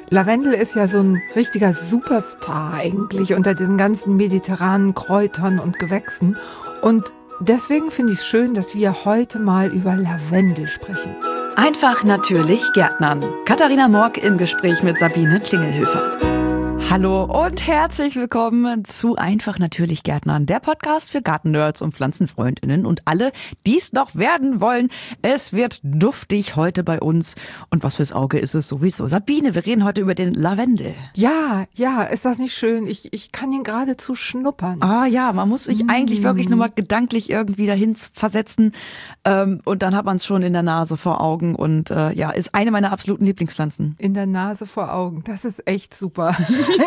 Lavendel ist ja so ein richtiger Superstar eigentlich unter diesen ganzen mediterranen Kräutern und Gewächsen. Und deswegen finde ich es schön, dass wir heute mal über Lavendel sprechen. Einfach natürlich Gärtnern. Katharina Morg im Gespräch mit Sabine Klingelhöfer. Hallo und herzlich willkommen zu Einfach natürlich Gärtnern, der Podcast für Gartennerds und Pflanzenfreundinnen und alle, die es noch werden wollen. Es wird duftig heute bei uns und was fürs Auge ist es sowieso. Sabine, wir reden heute über den Lavendel. Ja, ist das nicht schön? Ich kann ihn geradezu schnuppern. Ah ja, man muss sich eigentlich wirklich nur mal gedanklich irgendwie dahin versetzen und dann hat man es schon in der Nase vor Augen und ist eine meiner absoluten Lieblingspflanzen. In der Nase vor Augen, das ist echt super.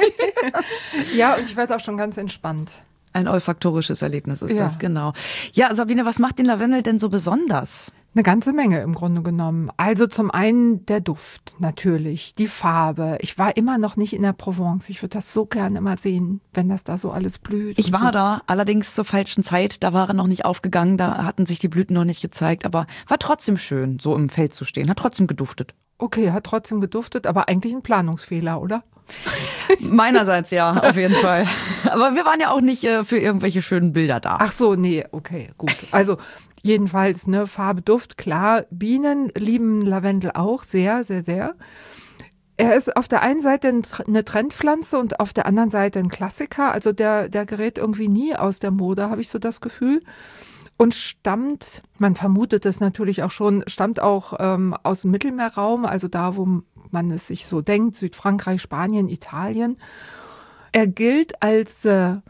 Ja, und ich werde auch schon ganz entspannt. Ein olfaktorisches Erlebnis ist das, genau. Ja, Sabine, was macht den Lavendel denn so besonders? Eine ganze Menge im Grunde genommen. Also zum einen der Duft natürlich, die Farbe. Ich war immer noch nicht in der Provence. Ich würde das so gerne immer sehen, wenn das da so alles blüht. Ich war da, allerdings zur falschen Zeit. Da war er noch nicht aufgegangen, da hatten sich die Blüten noch nicht gezeigt. Aber war trotzdem schön, so im Feld zu stehen. Hat trotzdem geduftet. Okay, hat trotzdem geduftet, aber eigentlich ein Planungsfehler, oder? Meinerseits ja, auf jeden Fall. Aber wir waren ja auch nicht für irgendwelche schönen Bilder da. Ach so, nee, okay, gut. Also jedenfalls, ne, Farbe, Duft, klar. Bienen lieben Lavendel auch sehr, sehr, sehr. Er ist auf der einen Seite eine Trendpflanze und auf der anderen Seite ein Klassiker. Also der gerät irgendwie nie aus der Mode, habe ich so das Gefühl. Und stammt, man vermutet es natürlich auch schon, stammt auch aus dem Mittelmeerraum, also da, wo man es sich so denkt, Südfrankreich, Spanien, Italien. Er gilt als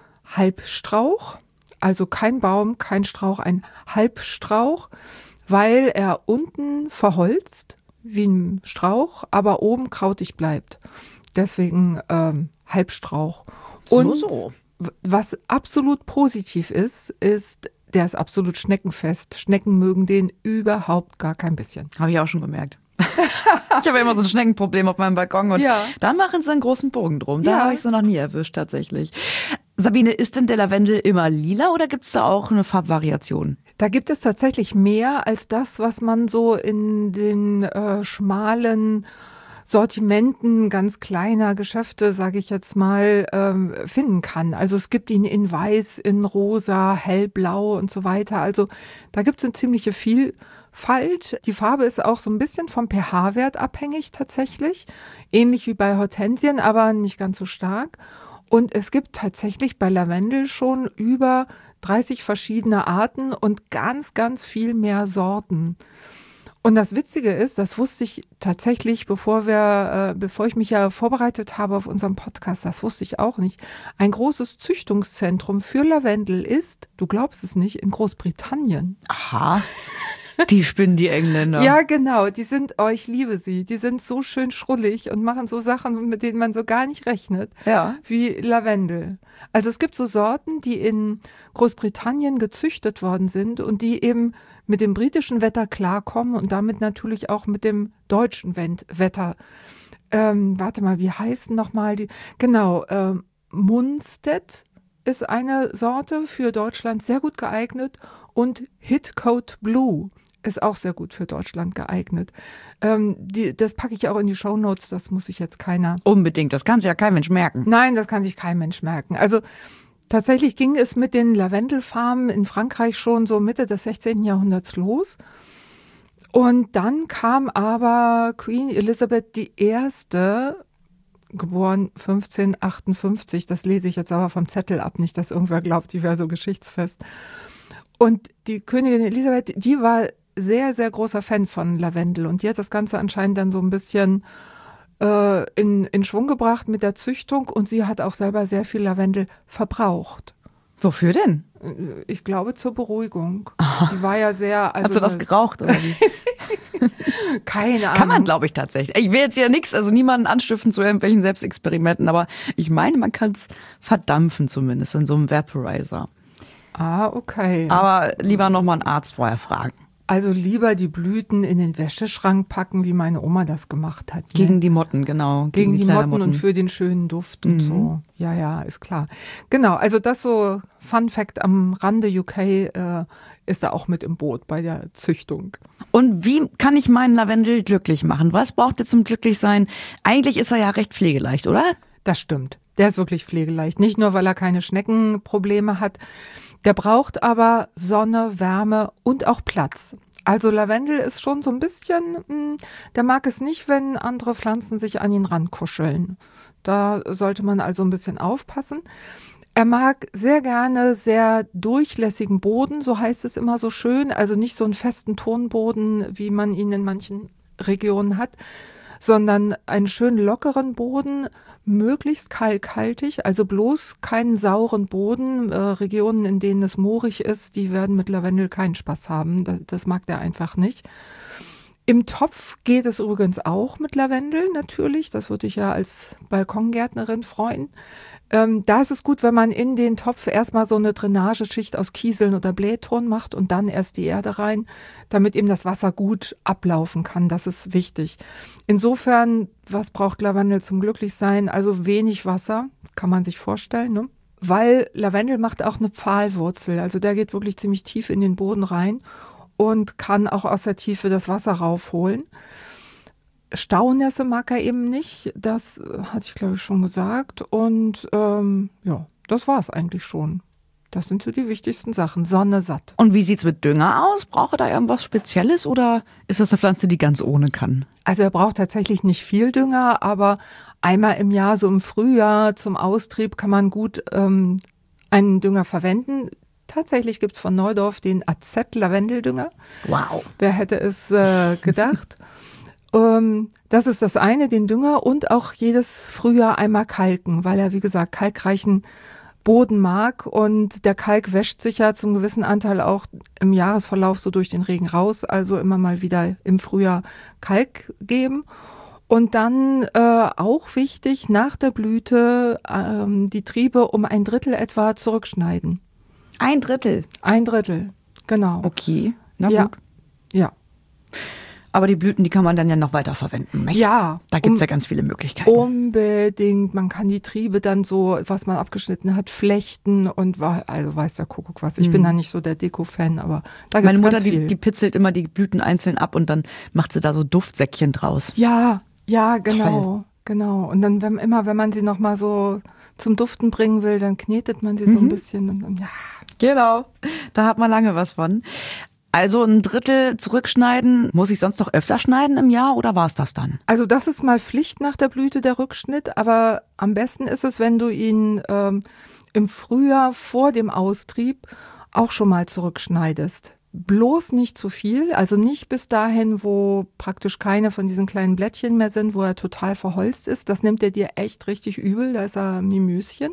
Halbstrauch, also kein Baum, kein Strauch, ein Halbstrauch, weil er unten verholzt wie ein Strauch, aber oben krautig bleibt. Deswegen Halbstrauch. Und so. Was absolut positiv ist, der ist absolut schneckenfest. Schnecken mögen den überhaupt gar kein bisschen. Habe ich auch schon gemerkt. Ich habe ja immer so ein Schneckenproblem auf meinem Balkon und da machen sie einen großen Bogen drum. Da habe ich sie noch nie erwischt tatsächlich. Sabine, ist denn der Lavendel immer lila oder gibt es da auch eine Farbvariation? Da gibt es tatsächlich mehr als das, was man so in den schmalen Sortimenten ganz kleiner Geschäfte, sage ich jetzt mal, finden kann. Also es gibt ihn in weiß, in rosa, hellblau und so weiter. Also da gibt es eine ziemliche Vielfalt. Die Farbe ist auch so ein bisschen vom pH-Wert abhängig tatsächlich. Ähnlich wie bei Hortensien, aber nicht ganz so stark. Und es gibt tatsächlich bei Lavendel schon über 30 verschiedene Arten und ganz, ganz viel mehr Sorten. Und das Witzige ist, das wusste ich tatsächlich, bevor ich mich ja vorbereitet habe auf unseren Podcast, das wusste ich auch nicht. Ein großes Züchtungszentrum für Lavendel ist, du glaubst es nicht, in Großbritannien. Aha. Die spinnen die Engländer. Ja, genau. Ich liebe sie. Die sind so schön schrullig und machen so Sachen, mit denen man so gar nicht rechnet, wie Lavendel. Also es gibt so Sorten, die in Großbritannien gezüchtet worden sind und die eben mit dem britischen Wetter klarkommen und damit natürlich auch mit dem deutschen Wetter. Warte mal, wie heißen nochmal die? Genau, Munstead ist eine Sorte für Deutschland sehr gut geeignet und Hitcoat Blue ist auch sehr gut für Deutschland geeignet. Das packe ich auch in die Shownotes, das muss sich jetzt keiner... Unbedingt, das kann sich ja kein Mensch merken. Nein, das kann sich kein Mensch merken. Also tatsächlich ging es mit den Lavendelfarmen in Frankreich schon so Mitte des 16. Jahrhunderts los. Und dann kam aber Queen Elizabeth I., geboren 1558, das lese ich jetzt aber vom Zettel ab, nicht, dass irgendwer glaubt, die wäre so geschichtsfest. Und die Königin Elisabeth, die war sehr, sehr großer Fan von Lavendel und die hat das Ganze anscheinend dann so ein bisschen in Schwung gebracht mit der Züchtung und sie hat auch selber sehr viel Lavendel verbraucht. Wofür denn? Ich glaube zur Beruhigung. Die war ja sehr... Hat sie das geraucht oder wie? Keine Ahnung. Kann man, glaube ich, tatsächlich. Ich will jetzt ja nichts, also niemanden anstiften zu irgendwelchen Selbstexperimenten, aber ich meine, man kann es verdampfen zumindest in so einem Vaporizer. Ah, okay. Aber lieber nochmal einen Arzt vorher fragen. Also lieber die Blüten in den Wäscheschrank packen, wie meine Oma das gemacht hat. Ne? Gegen die Motten, genau. Gegen die kleinen Motten und für den schönen Duft und so. Ja, ist klar. Genau, also das so Fun Fact am Rande UK ist da auch mit im Boot bei der Züchtung. Und wie kann ich meinen Lavendel glücklich machen? Was braucht er zum Glücklichsein? Eigentlich ist er ja recht pflegeleicht, oder? Das stimmt. Der ist wirklich pflegeleicht. Nicht nur, weil er keine Schneckenprobleme hat. Der braucht aber Sonne, Wärme und auch Platz. Also Lavendel ist schon so ein bisschen, der mag es nicht, wenn andere Pflanzen sich an ihn rankuscheln. Da sollte man also ein bisschen aufpassen. Er mag sehr gerne sehr durchlässigen Boden, so heißt es immer so schön. Also nicht so einen festen Tonboden, wie man ihn in manchen Regionen hat, sondern einen schön lockeren Boden, möglichst kalkhaltig, also bloß keinen sauren Boden. Regionen, in denen es moorig ist, die werden mit Lavendel keinen Spaß haben. Das mag der einfach nicht. Im Topf geht es übrigens auch mit Lavendel natürlich. Das würde ich ja als Balkongärtnerin freuen. Da ist es gut, wenn man in den Topf erstmal so eine Drainageschicht aus Kieseln oder Blähton macht und dann erst die Erde rein, damit eben das Wasser gut ablaufen kann. Das ist wichtig. Insofern, was braucht Lavendel zum Glücklichsein? Also wenig Wasser, kann man sich vorstellen, ne? Weil Lavendel macht auch eine Pfahlwurzel. Also der geht wirklich ziemlich tief in den Boden rein und kann auch aus der Tiefe das Wasser raufholen. Staunässe mag er eben nicht, das hatte ich glaube ich schon gesagt und ja, das war es eigentlich schon. Das sind so die wichtigsten Sachen, Sonne, satt. Und wie sieht's mit Dünger aus? Braucht er da irgendwas Spezielles oder ist das eine Pflanze, die ganz ohne kann? Also er braucht tatsächlich nicht viel Dünger, aber einmal im Jahr, so im Frühjahr zum Austrieb kann man gut einen Dünger verwenden. Tatsächlich gibt's von Neudorf den AZ-Lavendeldünger. Wow. Wer hätte es gedacht? Das ist das eine, den Dünger und auch jedes Frühjahr einmal kalken, weil er, wie gesagt, kalkreichen Boden mag und der Kalk wäscht sich ja zum gewissen Anteil auch im Jahresverlauf so durch den Regen raus, also immer mal wieder im Frühjahr Kalk geben. Und dann auch wichtig, nach der Blüte die Triebe um 1/3 etwa zurückschneiden. 1/3? 1/3, genau. Okay, na ja. gut. Ja. Aber die Blüten, die kann man dann ja noch weiter verwenden, nicht? Ja. Da gibt's ja ganz viele Möglichkeiten. Unbedingt. Man kann die Triebe dann so, was man abgeschnitten hat, flechten und also weiß der Kuckuck was. Ich bin da nicht so der Deko-Fan, aber da gibt's Meine Mutter, ganz viel. die pitzelt immer die Blüten einzeln ab und dann macht sie da so Duftsäckchen draus. Ja, genau. Toll. Genau. Und dann, wenn man sie nochmal so zum Duften bringen will, dann knetet man sie so ein bisschen und dann, ja. Genau. Da hat man lange was von. Also 1/3 zurückschneiden. Muss ich sonst noch öfter schneiden im Jahr oder war es das dann? Also das ist mal Pflicht nach der Blüte, der Rückschnitt, aber am besten ist es, wenn du ihn im Frühjahr vor dem Austrieb auch schon mal zurückschneidest. Bloß nicht zu viel, also nicht bis dahin, wo praktisch keine von diesen kleinen Blättchen mehr sind, wo er total verholzt ist. Das nimmt er dir echt richtig übel, da ist er Mimöschen.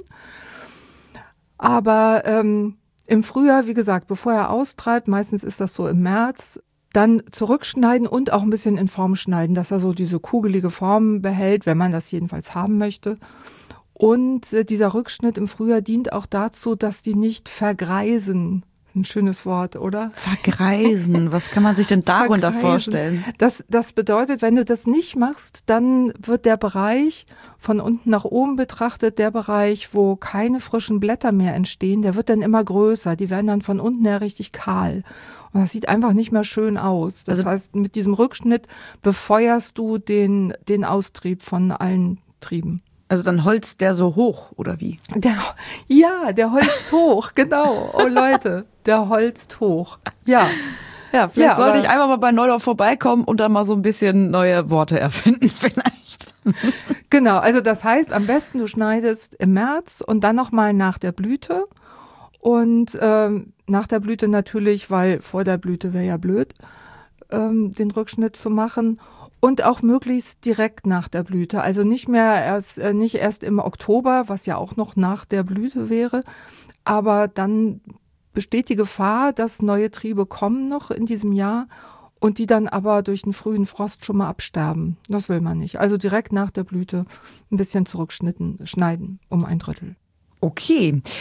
Aber im Frühjahr, wie gesagt, bevor er austreibt, meistens ist das so im März, dann zurückschneiden und auch ein bisschen in Form schneiden, dass er so diese kugelige Form behält, wenn man das jedenfalls haben möchte. Und dieser Rückschnitt im Frühjahr dient auch dazu, dass die nicht vergreisen. Ein schönes Wort, oder? Vergreisen. Was kann man sich denn darunter vorstellen? Das bedeutet, wenn du das nicht machst, dann wird der Bereich von unten nach oben betrachtet, der Bereich, wo keine frischen Blätter mehr entstehen, der wird dann immer größer. Die werden dann von unten her richtig kahl. Und das sieht einfach nicht mehr schön aus. Das heißt, mit diesem Rückschnitt befeuerst du den Austrieb von allen Trieben. Also dann holzt der so hoch, oder wie? Der holzt hoch, genau. Oh Leute, der holzt hoch. Ja. Ja, vielleicht sollte ich einfach mal bei Neudorf vorbeikommen und dann mal so ein bisschen neue Worte erfinden vielleicht. Genau, also das heißt, am besten du schneidest im März und dann nochmal nach der Blüte. Und nach der Blüte natürlich, weil vor der Blüte wäre ja blöd, den Rückschnitt zu machen. Und auch möglichst direkt nach der Blüte. Also nicht erst im Oktober, was ja auch noch nach der Blüte wäre. Aber dann besteht die Gefahr, dass neue Triebe kommen noch in diesem Jahr und die dann aber durch einen frühen Frost schon mal absterben. Das will man nicht. Also direkt nach der Blüte ein bisschen schneiden um 1/3. Okay.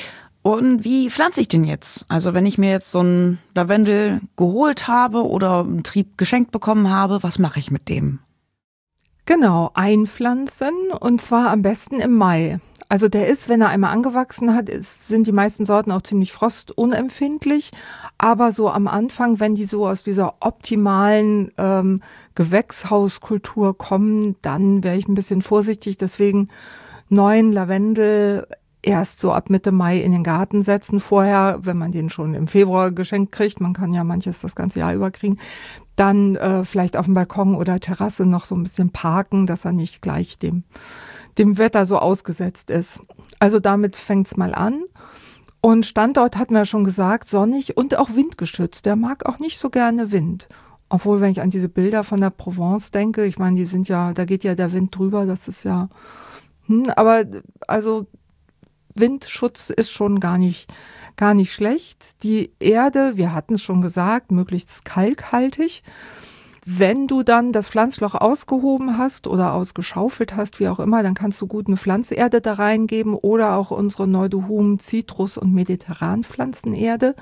Und wie pflanze ich den jetzt? Also wenn ich mir jetzt so einen Lavendel geholt habe oder einen Trieb geschenkt bekommen habe, was mache ich mit dem? Genau, einpflanzen und zwar am besten im Mai. Also der ist, wenn er einmal angewachsen hat, sind die meisten Sorten auch ziemlich frostunempfindlich. Aber so am Anfang, wenn die so aus dieser optimalen Gewächshauskultur kommen, dann wäre ich ein bisschen vorsichtig. Deswegen neuen Lavendel erst so ab Mitte Mai in den Garten setzen. Vorher, wenn man den schon im Februar geschenkt kriegt, man kann ja manches das ganze Jahr über kriegen, dann vielleicht auf dem Balkon oder Terrasse noch so ein bisschen parken, dass er nicht gleich dem Wetter so ausgesetzt ist. Also damit fängt's mal an. Und Standort hatten wir schon gesagt, sonnig und auch windgeschützt. Der mag auch nicht so gerne Wind. Obwohl, wenn ich an diese Bilder von der Provence denke, ich meine, die sind ja, da geht ja der Wind drüber, das ist ja, aber also Windschutz ist schon gar nicht schlecht. Die Erde, wir hatten es schon gesagt, möglichst kalkhaltig. Wenn du dann das Pflanzloch ausgehoben hast oder ausgeschaufelt hast, wie auch immer, dann kannst du gut eine Pflanzerde da reingeben oder auch unsere Neudohum, Zitrus- und Mediterranpflanzenerde.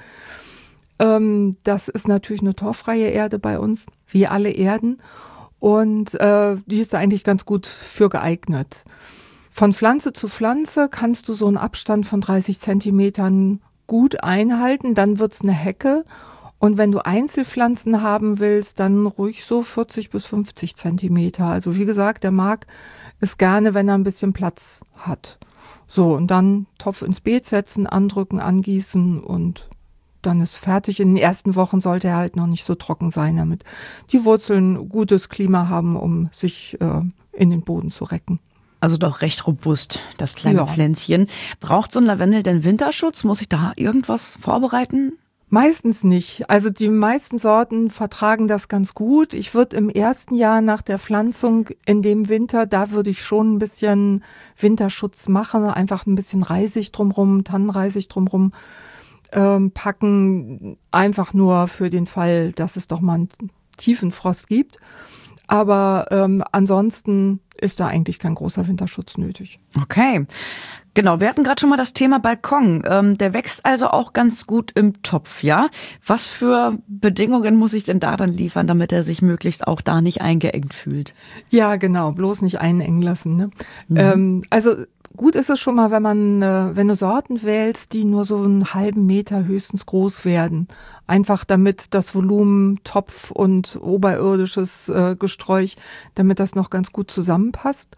Das ist natürlich eine torffreie Erde bei uns, wie alle Erden. Und die ist da eigentlich ganz gut für geeignet. Von Pflanze zu Pflanze kannst du so einen Abstand von 30 Zentimetern gut einhalten, dann wird's eine Hecke. Und wenn du Einzelpflanzen haben willst, dann ruhig so 40 bis 50 Zentimeter. Also wie gesagt, der mag es gerne, wenn er ein bisschen Platz hat. So, und dann Topf ins Beet setzen, andrücken, angießen und dann ist fertig. In den ersten Wochen sollte er halt noch nicht so trocken sein, damit die Wurzeln gutes Klima haben, um sich in den Boden zu recken. Also doch recht robust, das kleine Pflänzchen. Braucht so ein Lavendel denn Winterschutz? Muss ich da irgendwas vorbereiten? Meistens nicht. Also die meisten Sorten vertragen das ganz gut. Ich würde im ersten Jahr nach der Pflanzung in dem Winter, da würde ich schon ein bisschen Winterschutz machen, einfach ein bisschen Reisig drumrum, Tannenreisig drumrum packen, einfach nur für den Fall, dass es doch mal einen tiefen Frost gibt. Aber ansonsten ist da eigentlich kein großer Winterschutz nötig. Okay. Genau, wir hatten gerade schon mal das Thema Balkon. Der wächst also auch ganz gut im Topf, ja? Was für Bedingungen muss ich denn da dann liefern, damit er sich möglichst auch da nicht eingeengt fühlt? Ja, genau, bloß nicht einengen lassen. Ne? Also gut ist es schon mal, wenn du Sorten wählst, die nur so einen halben Meter höchstens groß werden. Einfach damit das Volumen Topf und oberirdisches Gesträuch, damit das noch ganz gut zusammenpasst.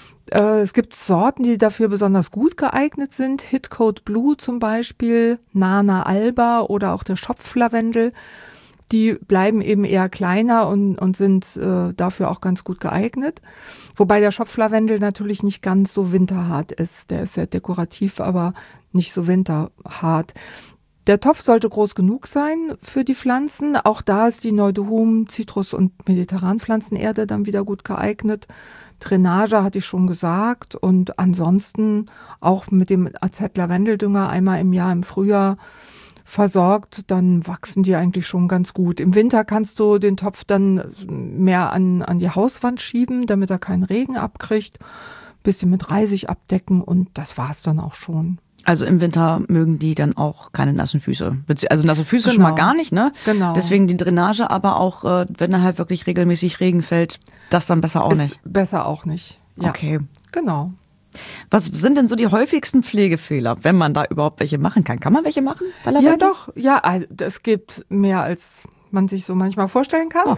Es gibt Sorten, die dafür besonders gut geeignet sind. Hitcoat Blue zum Beispiel, Nana Alba oder auch der Schopflavendel. Die bleiben eben eher kleiner und sind dafür auch ganz gut geeignet. Wobei der Schopflavendel natürlich nicht ganz so winterhart ist. Der ist sehr dekorativ, aber nicht so winterhart. Der Topf sollte groß genug sein für die Pflanzen. Auch da ist die Neudohum, Zitrus- und Mediterranpflanzenerde dann wieder gut geeignet. Drainage hatte ich schon gesagt und ansonsten auch mit dem AZ-Lavendeldünger einmal im Jahr im Frühjahr versorgt, dann wachsen die eigentlich schon ganz gut. Im Winter kannst du den Topf dann mehr an die Hauswand schieben, damit er keinen Regen abkriegt, bisschen mit Reisig abdecken und das war's dann auch schon. Also im Winter mögen die dann auch keine nassen Füße. Also nasse Füße schon mal gar nicht, ne? Genau. Deswegen die Drainage, aber auch, wenn da halt wirklich regelmäßig Regen fällt, das dann besser auch nicht. Besser auch nicht. Ja. Okay. Genau. Was sind denn so die häufigsten Pflegefehler, wenn man da überhaupt welche machen kann? Kann man welche machen bei Lavendel? Ja, doch. Ja, also es gibt mehr, als man sich so manchmal vorstellen kann. Oh.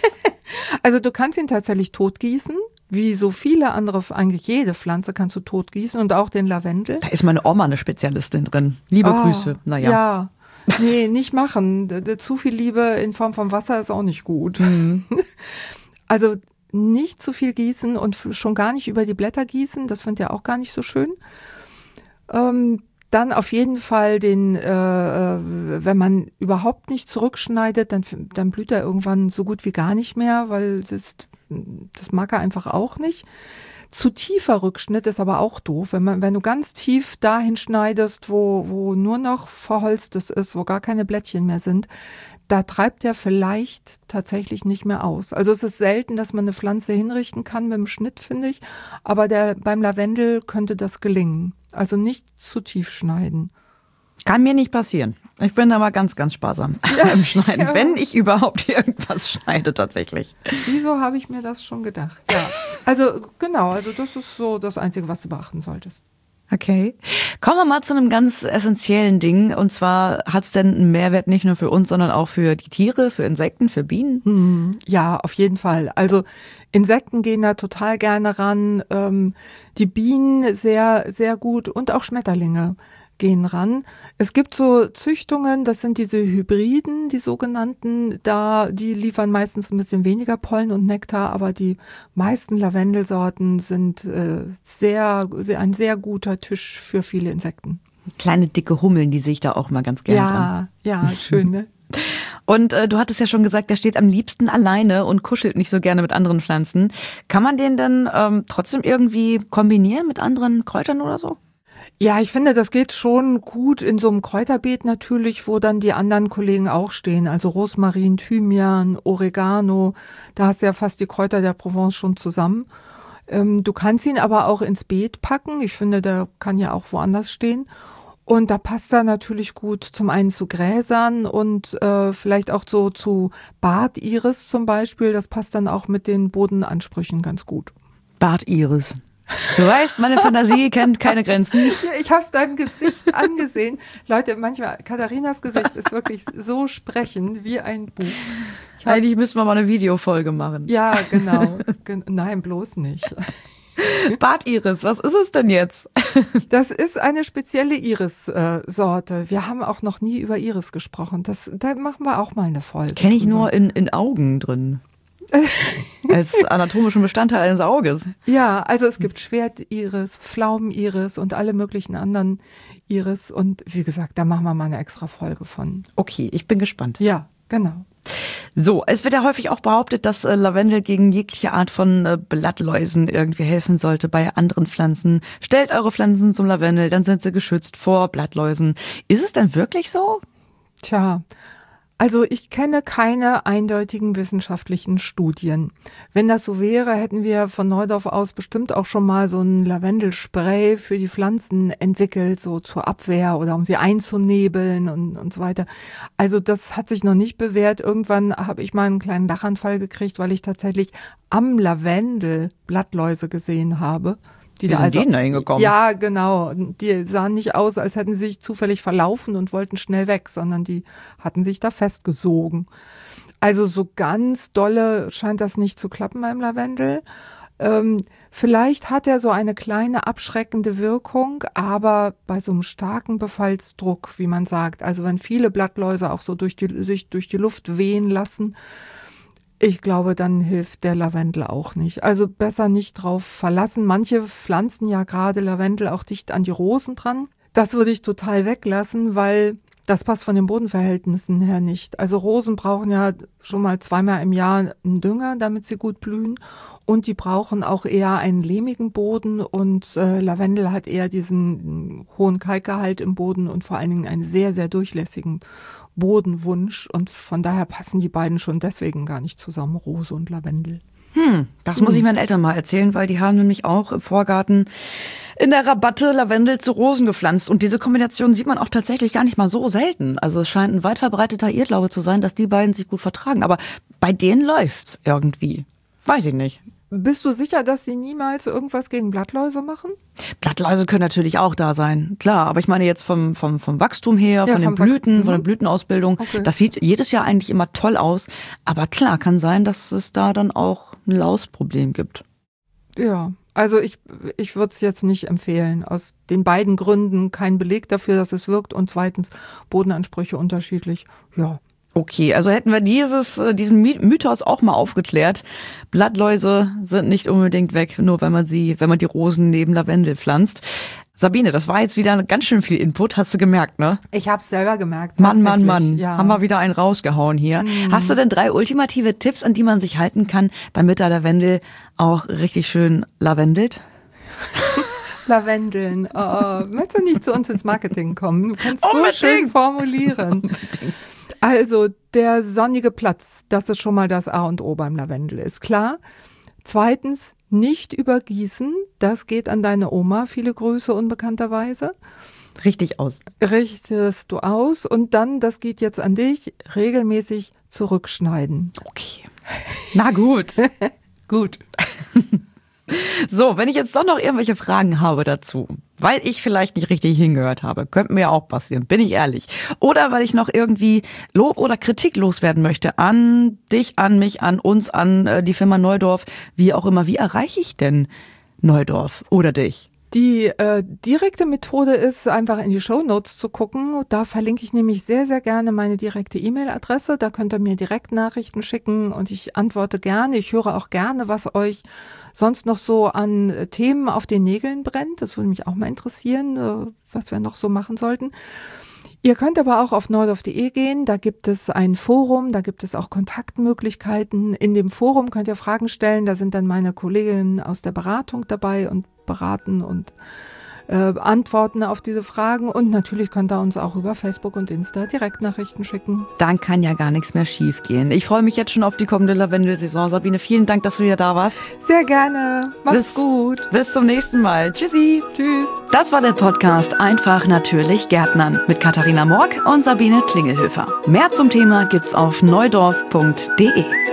Also du kannst ihn tatsächlich totgießen. Wie so viele andere, eigentlich jede Pflanze kannst du totgießen und auch den Lavendel. Da ist meine Oma eine Spezialistin drin. Liebe Grüße. Naja. Ja, nee, nicht machen. Zu viel Liebe in Form von Wasser ist auch nicht gut. Mhm. Also nicht zu viel gießen und schon gar nicht über die Blätter gießen. Das finde ich ja auch gar nicht so schön. Dann auf jeden Fall wenn man überhaupt nicht zurückschneidet, dann blüht er irgendwann so gut wie gar nicht mehr, weil das mag er einfach auch nicht. Zu tiefer Rückschnitt ist aber auch doof. Wenn du ganz tief dahin schneidest, wo nur noch Verholztes ist, wo gar keine Blättchen mehr sind, da treibt er vielleicht tatsächlich nicht mehr aus. Also es ist selten, dass man eine Pflanze hinrichten kann mit dem Schnitt, finde ich. Aber beim Lavendel könnte das gelingen. Also nicht zu tief schneiden. Kann mir nicht passieren. Ich bin da mal ganz, ganz sparsam im Schneiden, wenn ich überhaupt irgendwas schneide tatsächlich. Wieso habe ich mir das schon gedacht? Ja, also genau, also das ist so das Einzige, was du beachten solltest. Okay. Kommen wir mal zu einem ganz essentiellen Ding. Und zwar hat es denn einen Mehrwert nicht nur für uns, sondern auch für die Tiere, für Insekten, für Bienen? Ja, auf jeden Fall. Also Insekten gehen da total gerne ran. Die Bienen sehr, sehr gut und auch Schmetterlinge gehen ran. Es gibt so Züchtungen, das sind diese Hybriden, die sogenannten, die liefern meistens ein bisschen weniger Pollen und Nektar, aber die meisten Lavendelsorten sind ein sehr guter Tisch für viele Insekten. Kleine dicke Hummeln, die sehe ich da auch mal ganz gerne dran. Ja, schön, ne? Und du hattest ja schon gesagt, der steht am liebsten alleine und kuschelt nicht so gerne mit anderen Pflanzen. Kann man den denn trotzdem irgendwie kombinieren mit anderen Kräutern oder so? Ja, ich finde, das geht schon gut in so einem Kräuterbeet natürlich, wo dann die anderen Kollegen auch stehen. Also Rosmarin, Thymian, Oregano, da hast du ja fast die Kräuter der Provence schon zusammen. Du kannst ihn aber auch ins Beet packen. Ich finde, der kann ja auch woanders stehen. Und da passt er natürlich gut zum einen zu Gräsern und vielleicht auch so zu Bartiris zum Beispiel. Das passt dann auch mit den Bodenansprüchen ganz gut. Bartiris. Du weißt, meine Fantasie kennt keine Grenzen. Ja, ich habe es deinem Gesicht angesehen. Leute, manchmal, Katharinas Gesicht ist wirklich so sprechend wie ein Buch. Eigentlich müssen wir mal eine Videofolge machen. Ja, genau. Nein, bloß nicht. Bartiris, was ist es denn jetzt? Das ist eine spezielle Iris-Sorte. Wir haben auch noch nie über Iris gesprochen. Da machen wir auch mal eine Folge. Kenne ich nur in Augen drin. Als anatomischen Bestandteil eines Auges. Ja, also es gibt Schwertiris, Pflaumeniris und alle möglichen anderen Iris. Und wie gesagt, da machen wir mal eine extra Folge von. Okay, ich bin gespannt. Ja, genau. So, es wird ja häufig auch behauptet, dass Lavendel gegen jegliche Art von Blattläusen irgendwie helfen sollte bei anderen Pflanzen. Stellt eure Pflanzen zum Lavendel, dann sind sie geschützt vor Blattläusen. Ist es denn wirklich so? Tja, also ich kenne keine eindeutigen wissenschaftlichen Studien. Wenn das so wäre, hätten wir von Neudorf aus bestimmt auch schon mal so ein Lavendelspray für die Pflanzen entwickelt, so zur Abwehr oder um sie einzunebeln und so weiter. Also das hat sich noch nicht bewährt. Irgendwann habe ich mal einen kleinen Lachanfall gekriegt, weil ich tatsächlich am Lavendel Blattläuse gesehen habe. Wie sind die da hingekommen? Ja, genau. Die sahen nicht aus, als hätten sie sich zufällig verlaufen und wollten schnell weg, sondern die hatten sich da festgesogen. Also so ganz dolle scheint das nicht zu klappen beim Lavendel. Vielleicht hat er so eine kleine abschreckende Wirkung, aber bei so einem starken Befallsdruck, wie man sagt, also wenn viele Blattläuse auch so sich durch die Luft wehen lassen, ich glaube, dann hilft der Lavendel auch nicht. Also besser nicht drauf verlassen. Manche pflanzen ja gerade Lavendel auch dicht an die Rosen dran. Das würde ich total weglassen, weil das passt von den Bodenverhältnissen her nicht. Also Rosen brauchen ja schon mal 2-mal im Jahr einen Dünger, damit sie gut blühen. Und die brauchen auch eher einen lehmigen Boden. Und Lavendel hat eher diesen hohen Kalkgehalt im Boden und vor allen Dingen einen sehr, sehr durchlässigen Bodenwunsch, und von daher passen die beiden schon deswegen gar nicht zusammen, Rose und Lavendel. Das muss ich meinen Eltern mal erzählen, weil die haben nämlich auch im Vorgarten in der Rabatte Lavendel zu Rosen gepflanzt. Und diese Kombination sieht man auch tatsächlich gar nicht mal so selten. Also es scheint ein weit verbreiteter Irrglaube zu sein, dass die beiden sich gut vertragen. Aber bei denen läuft's irgendwie. Weiß ich nicht. Bist du sicher, dass sie niemals irgendwas gegen Blattläuse machen? Blattläuse können natürlich auch da sein, klar. Aber ich meine jetzt vom Wachstum her, Ja, von den Blüten, von der Blütenausbildung. Okay. Das sieht jedes Jahr eigentlich immer toll aus. Aber klar, kann sein, dass es da dann auch ein Lausproblem gibt. Ja, also ich würde es jetzt nicht empfehlen. Aus den beiden Gründen kein Beleg dafür, dass es wirkt. Und zweitens, Bodenansprüche unterschiedlich. Ja. Okay, also hätten wir diesen Mythos auch mal aufgeklärt. Blattläuse sind nicht unbedingt weg, nur wenn man die Rosen neben Lavendel pflanzt. Sabine, das war jetzt wieder ganz schön viel Input, hast du gemerkt, ne? Ich hab's selber gemerkt. Mann. Ja. Haben wir wieder einen rausgehauen hier. Hast du denn 3 ultimative Tipps, an die man sich halten kann, damit der Lavendel auch richtig schön lavendelt? Lavendeln. Möchtest du nicht zu uns ins Marketing kommen? Du kannst so schön formulieren. Unbedingt. Also der sonnige Platz, das ist schon mal das A und O beim Lavendel, ist klar. Zweitens, nicht übergießen, das geht an deine Oma, viele Grüße unbekannterweise. Richtig aus. Richtest du aus und dann, das geht jetzt an dich, regelmäßig zurückschneiden. Okay. Na gut. Gut. So, wenn ich jetzt doch noch irgendwelche Fragen habe dazu, weil ich vielleicht nicht richtig hingehört habe, könnte mir auch passieren, bin ich ehrlich. Oder weil ich noch irgendwie Lob oder Kritik loswerden möchte an dich, an mich, an uns, an die Firma Neudorf, wie auch immer. Wie erreiche ich denn Neudorf oder dich? Die direkte Methode ist, einfach in die Shownotes zu gucken. Da verlinke ich nämlich sehr, sehr gerne meine direkte E-Mail-Adresse. Da könnt ihr mir direkt Nachrichten schicken und ich antworte gerne. Ich höre auch gerne, was euch sonst noch so an Themen auf den Nägeln brennt. Das würde mich auch mal interessieren, was wir noch so machen sollten. Ihr könnt aber auch auf neudorf.de gehen, da gibt es ein Forum, da gibt es auch Kontaktmöglichkeiten. In dem Forum könnt ihr Fragen stellen, da sind dann meine Kolleginnen aus der Beratung dabei und beraten und antworten auf diese Fragen. Und natürlich könnt ihr uns auch über Facebook und Insta Direktnachrichten schicken. Dann kann ja gar nichts mehr schief gehen. Ich freue mich jetzt schon auf die kommende Lavendelsaison. Sabine, vielen Dank, dass du wieder da warst. Sehr gerne. Mach's gut. Bis zum nächsten Mal. Tschüssi. Tschüss. Das war der Podcast Einfach natürlich Gärtnern mit Katharina Morg und Sabine Klingelhöfer. Mehr zum Thema gibt's auf neudorf.de.